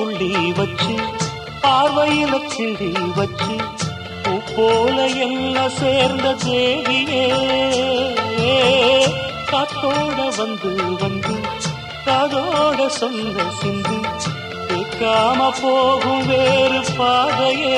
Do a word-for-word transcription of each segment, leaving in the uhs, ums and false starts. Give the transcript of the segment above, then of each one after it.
புள்ளி வச்சு பார்வையில கிளி வச்சு பூ போல எல்லாம் சேர்ந்த தேவியே காத்தோட வந்து வந்து காதோட சொந்த சிந்து கேட்காம போகும் வேறு பாதையே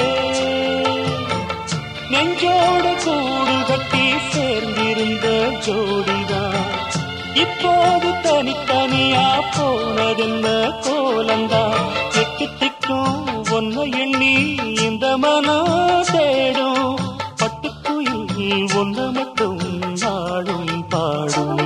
நெஞ்சோட கூடு கட்டி சேர்ந்திருந்த ஜோடிதான் இப்போது தனித்தனியா போனதென்ன கோலந்தா திக்கு திக்கும் ஒன்ன எண்ணி இந்த மனம் தேடும் பட்டுக்குயில் ஒன்ன மட்டும் நாடும் பாடும்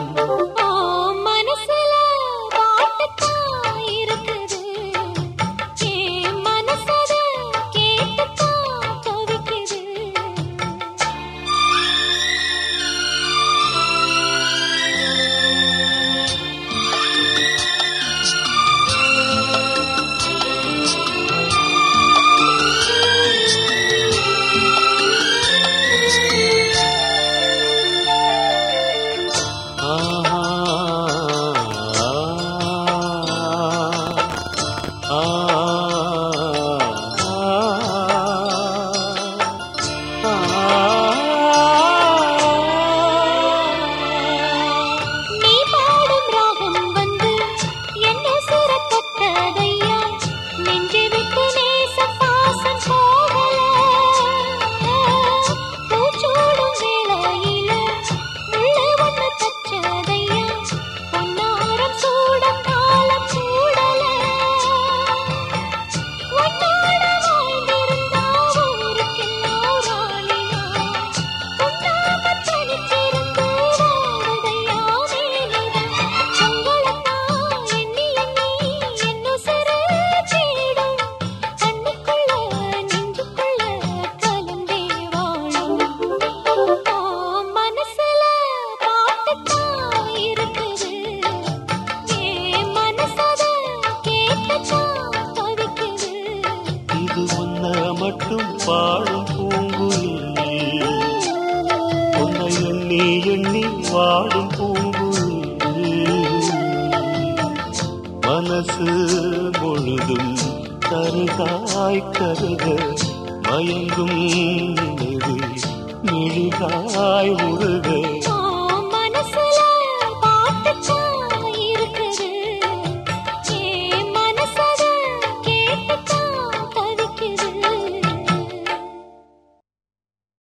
மட்டும் பாடும் பூங்குயில் உன்னை எண்ணி எண்ணி வாடும் பூங்குயில் மனசு முழுதும் கருகாய் கருக மயங்கும் நினைவு மிழிகாய் உருக